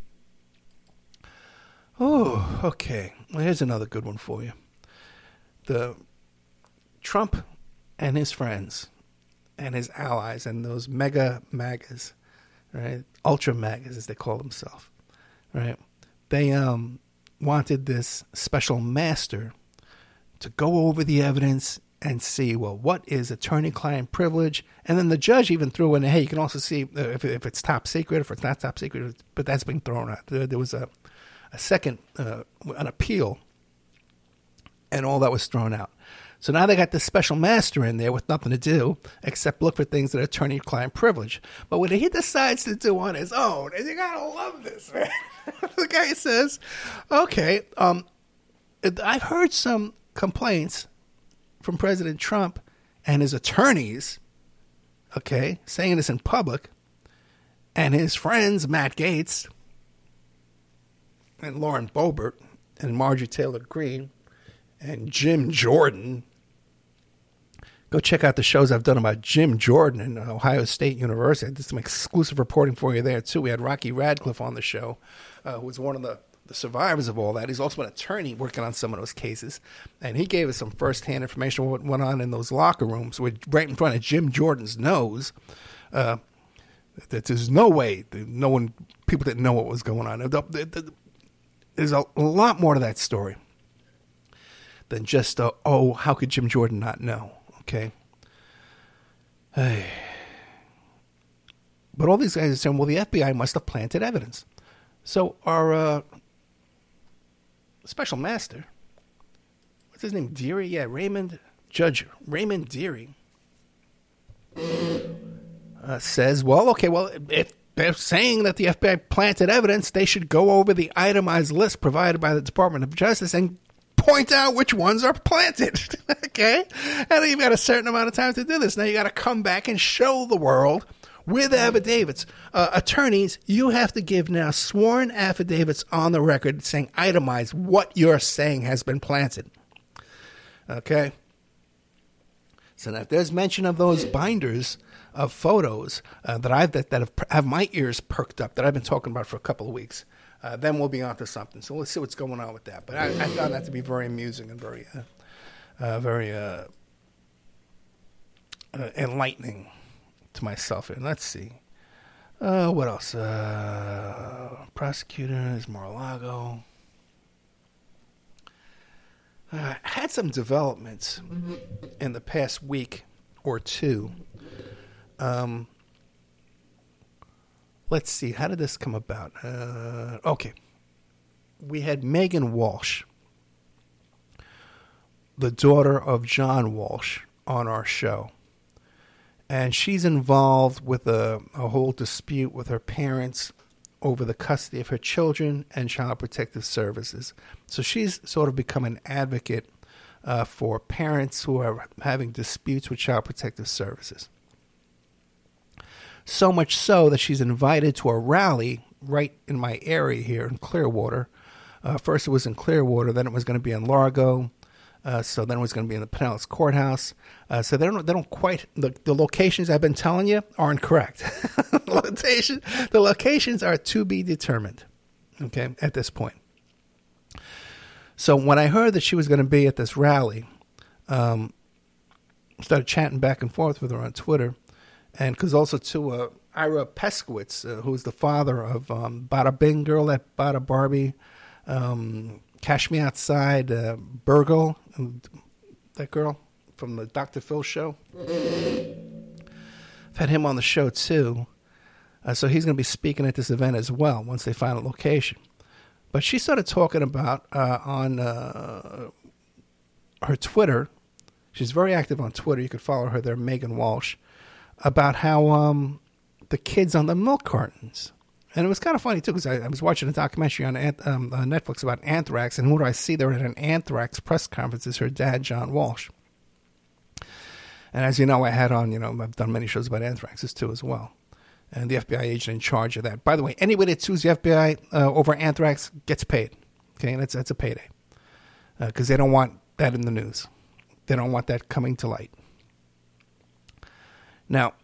Oh, okay. Well, here's another good one for you. The Trump and his friends and his allies and those mega MAGAs, right? Ultra MAGAs, as they call themselves, right? They wanted this special master to go over the evidence and see, well, what is attorney-client privilege? And then the judge even threw in, hey, you can also see if it's top secret, if it's not top secret, but that's been thrown out. There was a second, an appeal, and all that was thrown out. So now they got this special master in there with nothing to do except look for things that are attorney-client privilege. But what he decides to do on his own, and you gotta love this, man. The guy says, okay, I've heard some complaints from President Trump and his attorneys, okay, saying this in public, and his friends, Matt Gaetz and Lauren Boebert and Marjorie Taylor Greene and Jim Jordan. Go check out the shows I've done about Jim Jordan in Ohio State University. I did some exclusive reporting for you there, too. We had Rocky Radcliffe on the show, who was one of the survivors of all that. He's also an attorney working on some of those cases. And he gave us some firsthand information on what went on in those locker rooms, right in front of Jim Jordan's nose. That there's no way, people didn't know what was going on. There's a lot more to that story than just, how could Jim Jordan not know? Okay. Hey. But all these guys are saying, well, the FBI must have planted evidence. So our special master, what's his name? Dearie? Yeah, Judge Raymond Dearie says, if they're saying that the FBI planted evidence, they should go over the itemized list provided by the Department of Justice and point out which ones are planted. Okay? And you've got a certain amount of time to do this. Now you got to come back and show the world with affidavits. Attorneys, you have to give now sworn affidavits on the record saying itemize what you're saying has been planted. Okay? So now if there's mention of those binders of photos that have my ears perked up, that I've been talking about for a couple of weeks, then we'll be on to something. So let's see what's going on with that. But I found that to be very amusing and very enlightening to myself. And let's see. What else? Prosecutors, Mar-a-Lago. Had some developments in the past week or two. Let's see. How did this come about? Okay. We had Megan Walsh, the daughter of John Walsh, on our show. And she's involved with a whole dispute with her parents over the custody of her children and Child Protective Services. So she's sort of become an advocate for parents who are having disputes with Child Protective Services. So much so that she's invited to a rally right in my area here in Clearwater. First it was in Clearwater, then it was going to be in Largo. So then it was going to be in the Pinellas Courthouse. So they don't quite, the locations I've been telling you aren't correct. The locations are to be determined, okay, at this point. So when I heard that she was going to be at this rally, started chatting back and forth with her on Twitter. And because also to Ira Peskowitz, who's the father of Bada Bing Girl at Bada Barbie, Cash Me Outside, Burgle, that girl from the Dr. Phil show. I've had him on the show too. So he's going to be speaking at this event as well once they find a location. But she started talking about on her Twitter. She's very active on Twitter. You could follow her there, Megan Walsh, about how the kids on the milk cartons. And it was kind of funny, too, because I was watching a documentary on Netflix about anthrax, and who do I see there at an anthrax press conference is her dad, John Walsh. And as you know, I had on, I've done many shows about anthraxes, too, as well. And the FBI agent in charge of that. By the way, anybody that sues the FBI over anthrax gets paid. Okay, and that's a payday. Because they don't want that in the news. They don't want that coming to light. Now,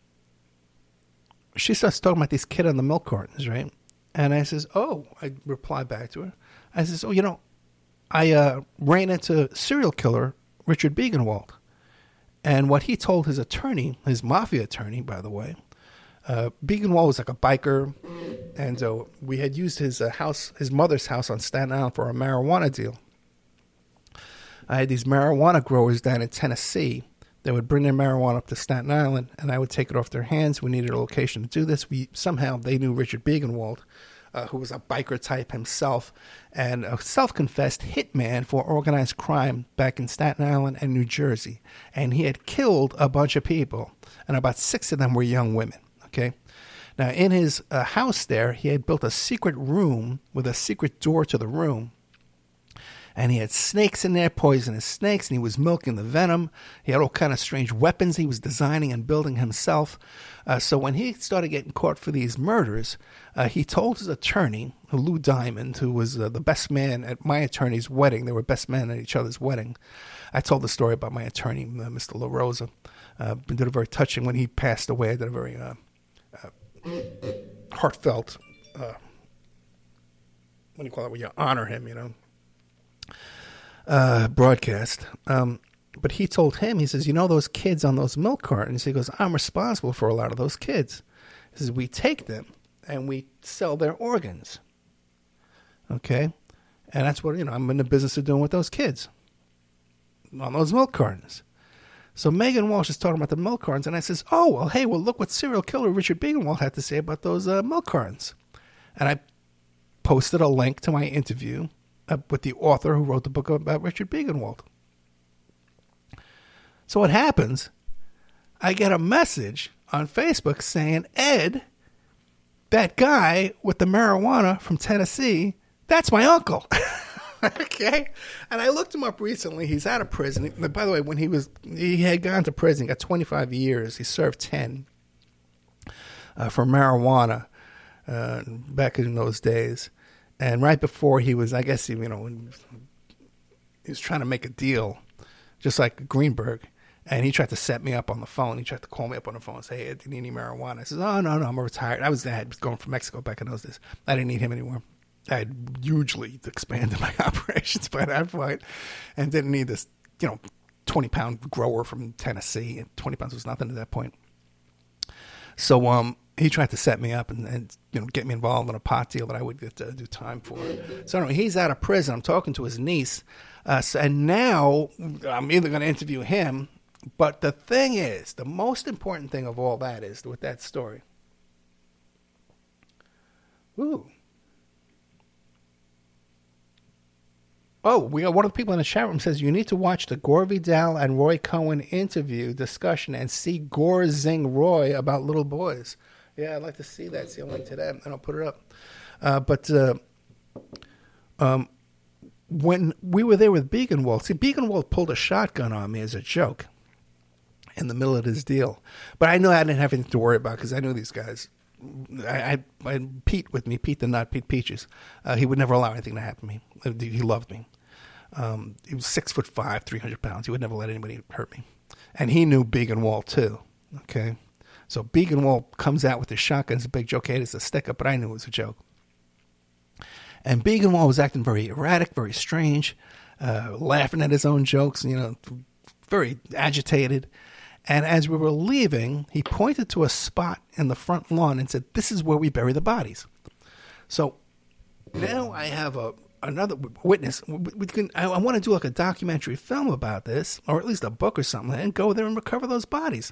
she starts talking about this kid on the milk cartons, right? And I says, I reply back to her. I says, I ran into serial killer Richard Biegenwald. And what he told his attorney, his mafia attorney, by the way, Biegenwald was like a biker. And we had used his mother's house on Staten Island for a marijuana deal. I had these marijuana growers down in Tennessee. They would bring their marijuana up to Staten Island, and I would take it off their hands. We needed a location to do this. They knew Richard Biegenwald who was a biker type himself and a self-confessed hitman for organized crime back in Staten Island and New Jersey. And he had killed a bunch of people, and about 6 of them were young women, okay? Now, in his house there, he had built a secret room with a secret door to the room. And he had snakes in there, poisonous snakes, and he was milking the venom. He had all kind of strange weapons he was designing and building himself. So when he started getting caught for these murders, he told his attorney, Lou Diamond, who was the best man at my attorney's wedding. They were best men at each other's wedding. I told the story about my attorney, Mr. La Rosa. Did a very touching when he passed away. I did a very heartfelt, what do you call it, when you honor him, you know, broadcast. But he told him, he says, you know those kids on those milk cartons? He goes, I'm responsible for a lot of those kids. He says, we take them and we sell their organs. Okay? And that's what, you know, I'm in the business of doing with those kids on those milk cartons. So Megan Walsh is talking about the milk cartons, and I says, oh, well, hey, well, look what serial killer Richard Biegenwald had to say about those milk cartons. And I posted a link to my interview with the author who wrote the book about Richard Biegenwald. So what happens, I get a message on Facebook saying, Ed, that guy with the marijuana from Tennessee, that's my uncle. Okay? And I looked him up recently. He's out of prison. By the way, when he had gone to prison, got 25 years. He served 10 for marijuana back in those days. And right before he was, I guess, you know, he was trying to make a deal, just like Greenberg. And he tried to set me up on the phone. He tried to call me up on the phone and say, hey, do you need any marijuana? I said, oh, no, I'm retired. I was going from Mexico back in those days. I didn't need him anymore. I had hugely expanded my operations by that point and didn't need this, you know, 20-pound grower from Tennessee. 20 pounds was nothing at that point. So he tried to set me up and you know, get me involved in a pot deal that I would get to do time for. So anyway, he's out of prison. I'm talking to his niece. And now I'm either going to interview him, but the thing is, the most important thing of all that is with that story. Ooh. Oh, we got one of the people in the chat room says you need to watch the Gore Vidal and Roy Cohn interview discussion and see Gore zing Roy about little boys. Yeah, I'd like to see that. See a link to that, and I'll put it up. But when we were there with Biegenwald, see, Biegenwald pulled a shotgun on me as a joke in the middle of his deal. But I knew I didn't have anything to worry about because I knew these guys. I Pete with me, Pete the Nut, Pete Peaches. He would never allow anything to happen to me. He loved me. He was 6'5", 300 pounds. He would never let anybody hurt me. And he knew Biegenwald too. Okay. So Biegenwald comes out with his shotgun. It's a big joke. Hey, it's a stick up, but I knew it was a joke. And Biegenwald was acting very erratic, very strange, laughing at his own jokes, you know, very agitated. And as we were leaving, he pointed to a spot in the front lawn and said, this is where we bury the bodies. So now I have another witness. I want to do like a documentary film about this, or at least a book or something, and go there and recover those bodies.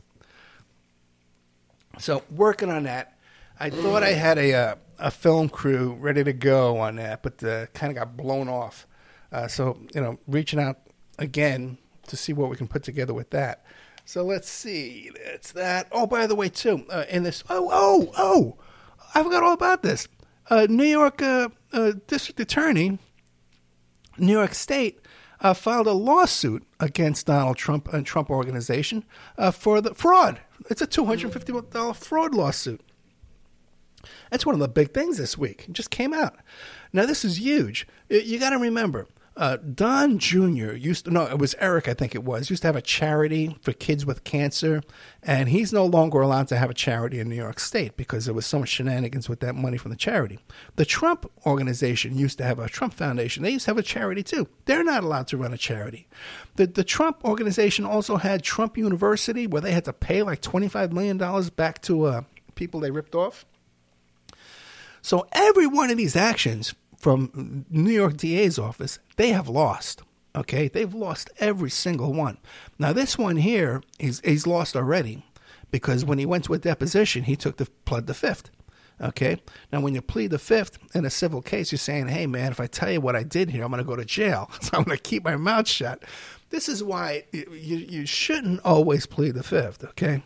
So working on that, I thought I had a film crew ready to go on that, but kind of got blown off. So, you know, reaching out again to see what we can put together with that. So let's see. It's that. Oh, by the way, too, in this. Oh! I forgot all about this. New York District Attorney, New York State, filed a lawsuit against Donald Trump and Trump Organization for the fraud. It's a $250 fraud lawsuit. That's one of the big things this week. It just came out. Now, this is huge. You got to remember, Don Jr. it was Eric, I think it was, used to have a charity for kids with cancer, and he's no longer allowed to have a charity in New York State because there was so much shenanigans with that money from the charity. The Trump Organization used to have a Trump Foundation. They used to have a charity, too. They're not allowed to run a charity. The Trump Organization also had Trump University, where they had to pay like $25 million back to people they ripped off. So every one of these actions from New York DA's office, they have lost. Okay, they've lost every single one. Now this one here, he's lost already because when he went to a deposition, he pled the fifth. Okay? Now, when you plead the fifth in a civil case, you're saying, hey, man, if I tell you what I did here, I'm going to go to jail. So I'm going to keep my mouth shut. This is why you shouldn't always plead the fifth, okay?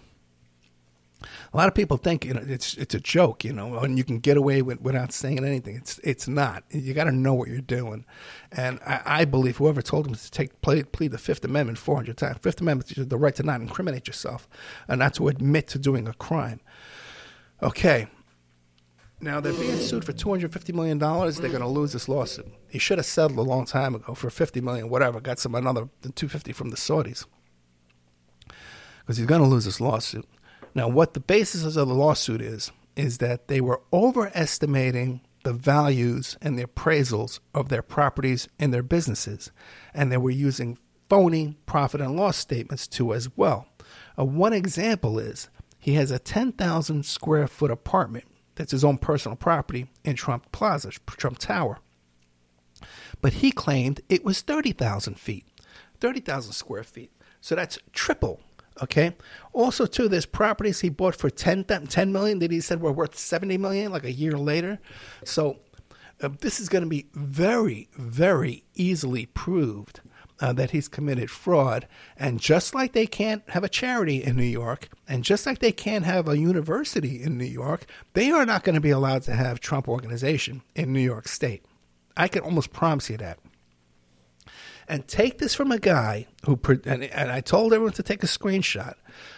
A lot of people think it's a joke, and you can get away without saying anything. It's not. You got to know what you're doing, and I believe whoever told them to plead the Fifth Amendment 400 times. Fifth Amendment is the right to not incriminate yourself, and not to admit to doing a crime. Okay. Now they're being sued for $250 million. They're going to lose this lawsuit. He should have settled a long time ago for $50 million, whatever. Got another $250 from the Saudis because he's going to lose this lawsuit. Now, what the basis of the lawsuit is that they were overestimating the values and the appraisals of their properties and their businesses, and they were using phony profit and loss statements too as well. One example is he has a 10,000 square foot apartment that's his own personal property in Trump Plaza, Trump Tower. But he claimed it was 30,000 square feet. So that's triple. Okay. Also, too, there's properties he bought for $10 million that he said were worth $70 million like a year later. So this is going to be very, very easily proved that he's committed fraud. And just like they can't have a charity in New York, and just like they can't have a university in New York, they are not going to be allowed to have Trump Organization in New York State. I can almost promise you that. And take this from a guy who, and I told everyone to take a screenshot.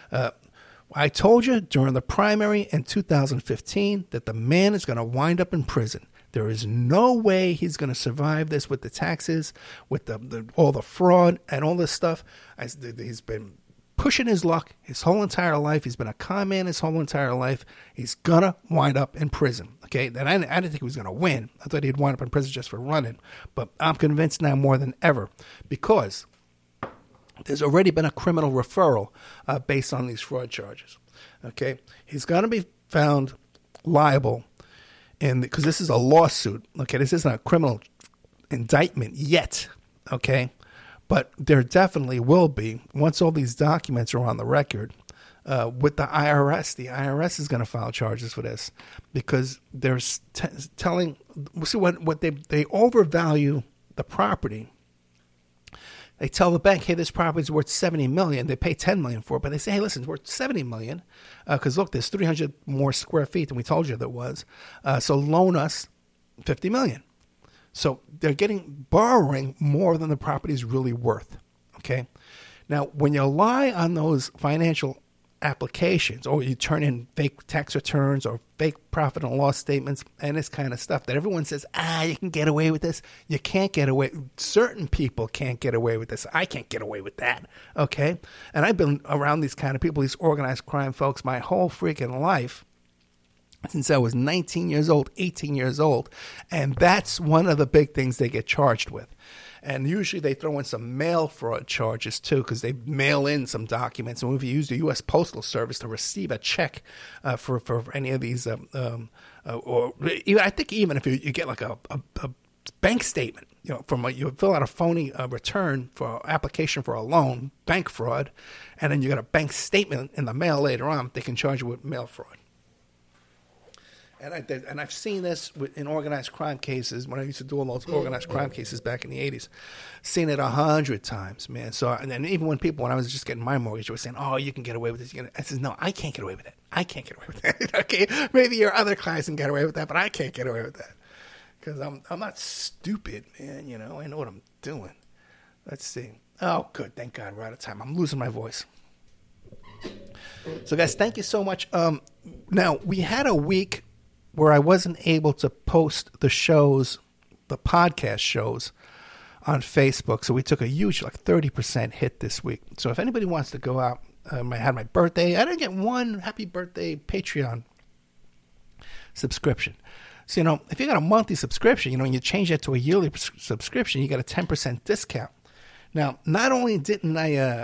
I told you during the primary in 2015 that the man is going to wind up in prison. There is no way he's going to survive this with the taxes, with all the fraud and all this stuff. He's been pushing his luck his whole entire life. He's been a con man his whole entire life. He's going to wind up in prison. Okay, then I didn't think he was going to win. I thought he'd wind up in prison just for running. But I'm convinced now more than ever because there's already been a criminal referral based on these fraud charges. Okay, he's going to be found liable because this is a lawsuit. Okay, this isn't a criminal indictment yet. Okay, but there definitely will be once all these documents are on the record. With the IRS. The IRS is going to file charges for this because they're telling. See what they overvalue the property. They tell the bank, "Hey, this property is worth $70 million." They pay $10 million for it, but they say, "Hey, listen, it's worth $70 million because look, there's 300 more square feet than we told you there was. So loan us $50 million." So they're borrowing more than the property is really worth. Okay, now when you lie on those financial applications, or you turn in fake tax returns or fake profit and loss statements and this kind of stuff that everyone says, you can get away with this. You can't get away. Certain people can't get away with this. I can't get away with that. Okay. And I've been around these kind of people, these organized crime folks, my whole freaking life since I was 19 years old, 18 years old. And that's one of the big things they get charged with. And usually they throw in some mail fraud charges, too, because they mail in some documents. And if you use the U.S. Postal Service to receive a check for any of these, or even, I think even if you get like a bank statement, you fill out a phony return for application for a loan, bank fraud, and then you get a bank statement in the mail later on, they can charge you with mail fraud. And I've seen this in organized crime cases when I used to do all those organized crime cases back in the 80s. Seen it 100 times, man. So, and then even when I was just getting my mortgage, they were saying, "Oh, you can get away with this." I said, "No, I can't get away with it. I can't get away with that." Okay, maybe your other clients can get away with that, but I can't get away with that because I'm not stupid, man. I know what I'm doing. Let's see. Oh, good. Thank God we're out of time. I'm losing my voice. So, guys, thank you so much. Now we had a week where I wasn't able to post the podcast shows on Facebook. So we took a huge, 30% hit this week. So if anybody wants to go out, I had my birthday. I didn't get one happy birthday Patreon subscription. So, if you got a monthly subscription, and you change that to a yearly subscription, you get a 10% discount. Now, not only didn't I,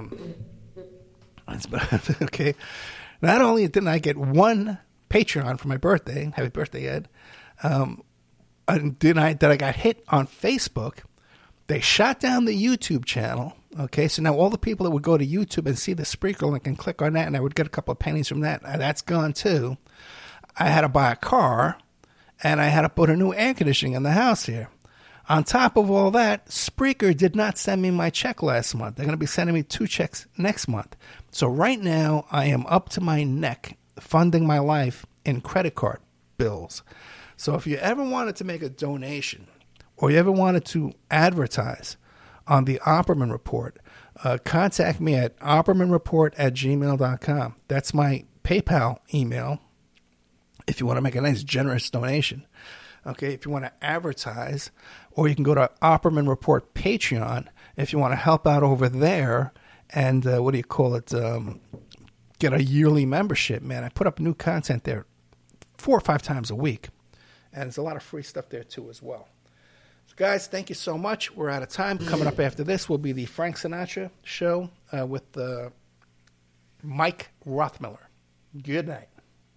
okay, not only didn't I get one Patreon for my birthday, happy birthday, Ed, and that I got hit on Facebook. They shut down the YouTube channel. Okay, so now all the people that would go to YouTube and see the Spreaker link and click on that, and I would get a couple of pennies from that, that's gone too. I had to buy a car, and I had to put a new air conditioning in the house here. On top of all that, Spreaker did not send me my check last month. They're going to be sending me 2 checks next month. So right now, I am up to my neck funding my life in credit card bills. So if you ever wanted to make a donation or you ever wanted to advertise on the Opperman Report, contact me at oppermanreport@gmail.com. That's my PayPal email if you want to make a nice, generous donation. Okay, if you want to advertise, or you can go to Opperman Report Patreon if you want to help out over there and, get a yearly membership, man. I put up new content there 4 or 5 times a week, and there's a lot of free stuff there too as well. So guys, thank you so much. We're out of time. Coming up after this will be the Frank Sinatra show with Mike Rothmiller. Good night.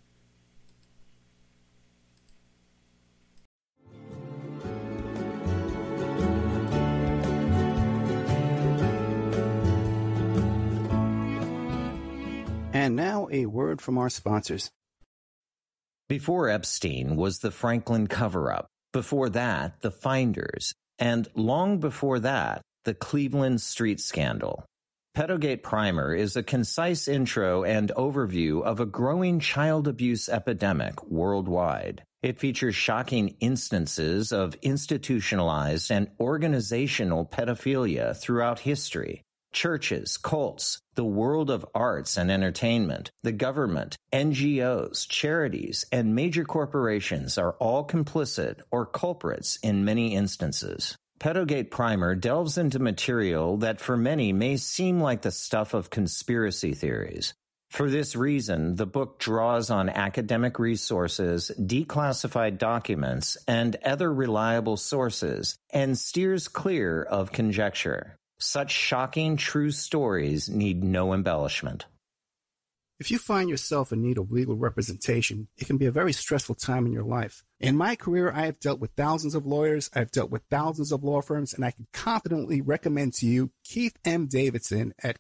And now a word from our sponsors. Before Epstein was the Franklin cover-up. Before that, the Finders. And long before that, the Cleveland Street Scandal. Pedogate Primer is a concise intro and overview of a growing child abuse epidemic worldwide. It features shocking instances of institutionalized and organizational pedophilia throughout history. Churches, cults, the world of arts and entertainment, the government, NGOs, charities, and major corporations are all complicit or culprits in many instances. Pedogate Primer delves into material that for many may seem like the stuff of conspiracy theories. For this reason, the book draws on academic resources, declassified documents, and other reliable sources, and steers clear of conjecture. Such shocking, true stories need no embellishment. If you find yourself in need of legal representation, it can be a very stressful time in your life. In my career, I have dealt with thousands of lawyers, I've dealt with thousands of law firms, and I can confidently recommend to you Keith M. Davidson at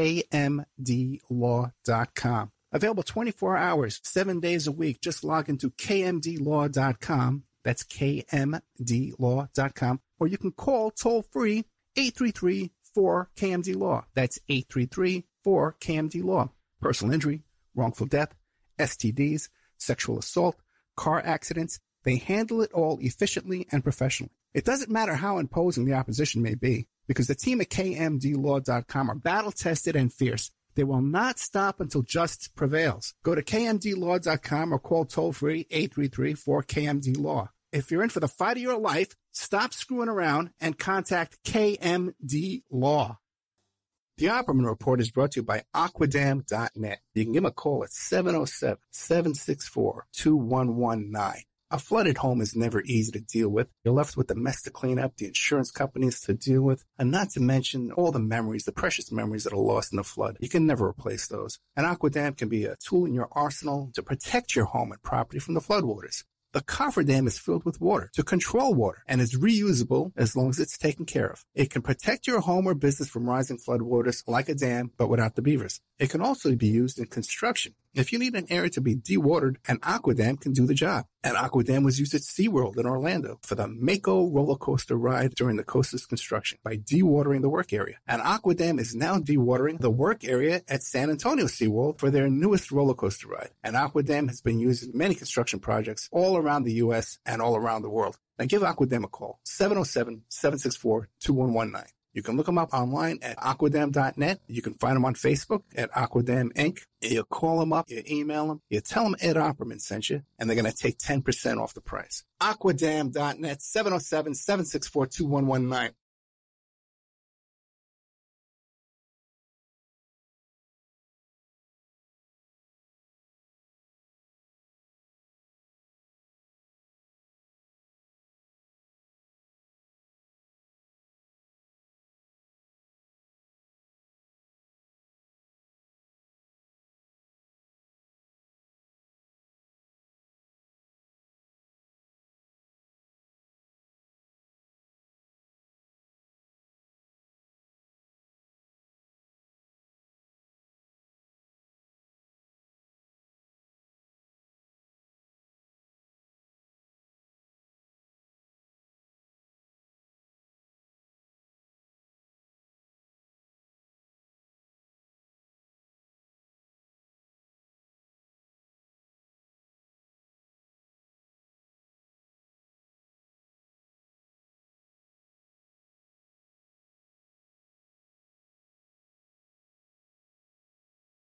kmdlaw.com. Available 24 hours, 7 days a week. Just log into kmdlaw.com. That's kmdlaw.com. Or you can call toll-free 833-4KMD Law. That's 833-4KMD Law. Personal injury, wrongful death, STDs, sexual assault, car accidents. They handle it all efficiently and professionally. It doesn't matter how imposing the opposition may be, because the team at KMDlaw.com are battle-tested and fierce. They will not stop until justice prevails. Go to KMDlaw.com or call toll-free 833-4KMD Law. If you're in for the fight of your life, stop screwing around and contact KMD Law. The Opperman Report is brought to you by Aquadam.net. You can give them a call at 707-764-2119. A flooded home is never easy to deal with. You're left with the mess to clean up, the insurance companies to deal with, and not to mention all the memories, the precious memories that are lost in the flood. You can never replace those. And Aquadam can be a tool in your arsenal to protect your home and property from the floodwaters. The cofferdam is filled with water to control water and is reusable as long as it's taken care of. It can protect your home or business from rising floodwaters like a dam, but without the beavers. It can also be used in construction. If you need an area to be dewatered, an Aquadam can do the job. An Aquadam was used at SeaWorld in Orlando for the Mako roller coaster ride during the coaster's construction by dewatering the work area. An Aquadam is now dewatering the work area at San Antonio SeaWorld for their newest roller coaster ride. An Aquadam has been used in many construction projects all around the U.S. and all around the world. Now give Aquadam a call, 707-764-2119. You can look them up online at aquadam.net. You can find them on Facebook at Aquadam Inc. You call them up, you email them, you tell them Ed Opperman sent you, and they're going to take 10% off the price. Aquadam.net, 707-764-2119.